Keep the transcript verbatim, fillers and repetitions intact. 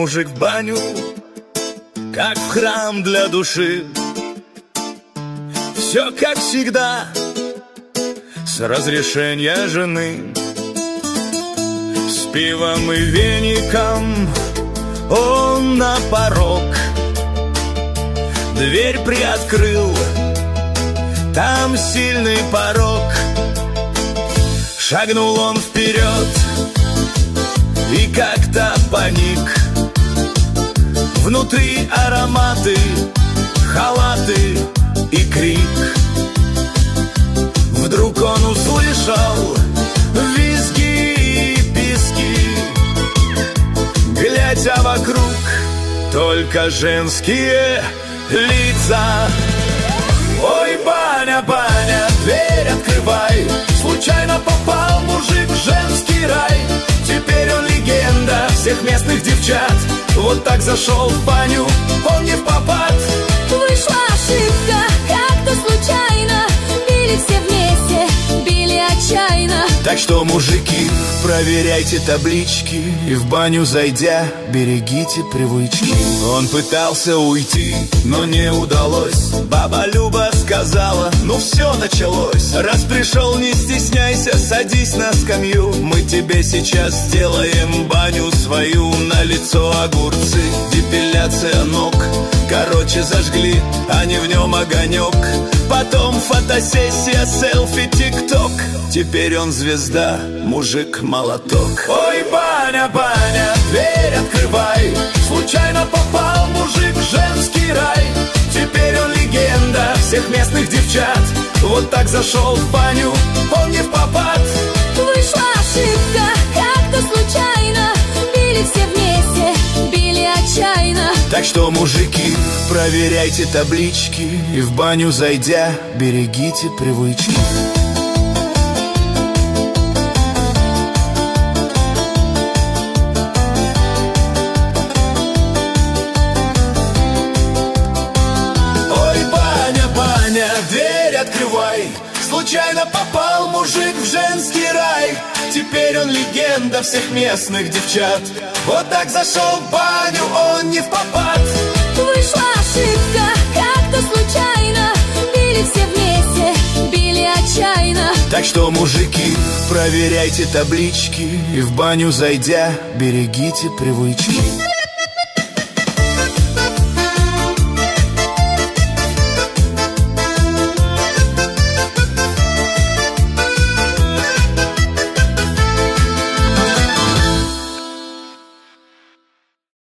мужик в баню, как в храм для души. Все как всегда, с разрешения жены. С пивом и веником он на порог дверь приоткрыл, там сильный порог. Шагнул он вперед и как-то паник. Внутри ароматы, халаты и крик. Вдруг он услышал визги и писки. Глядя вокруг, только женские лица. Ой, баня, баня, дверь открывай. Случайно попал мужик в женский рай. Теперь он легенда всех местных девчат. Вот так зашел в баню, он не в попад. Вышла ошибка, как-то случайно. Били все вместе, били отчаянно. Так что, мужики, проверяйте таблички и в баню зайдя, берегите привычки. Он пытался уйти, но не удалось. Баба Люба сказала, ну все началось. Раз пришел, не стесняйся, садись на скамью. Мы тебе сейчас сделаем баню свою. На лицо огурцы, депиляция ног. Короче, зажгли, а не в нем огонек. Потом фотосессия, селфи, тик-ток. Теперь он звезда, мужик-молоток. Ой, баня, баня, дверь открывай. Случайно попал мужик в женский рай. Теперь он легенда всех местных девчат. Вот так зашел в баню, он не в попад. Вышла ошибка, как-то случайно. Били все вместе, били отчаянно. Так что, мужики, проверяйте таблички и в баню зайдя, берегите привычки. Дверь открывай. Случайно попал мужик в женский рай. Теперь он легенда всех местных девчат. Вот так зашел в баню, он не в попад. Вышла ошибка, как-то случайно. Били все вместе, били отчаянно. Так что, мужики, проверяйте таблички и в баню зайдя, берегите привычки.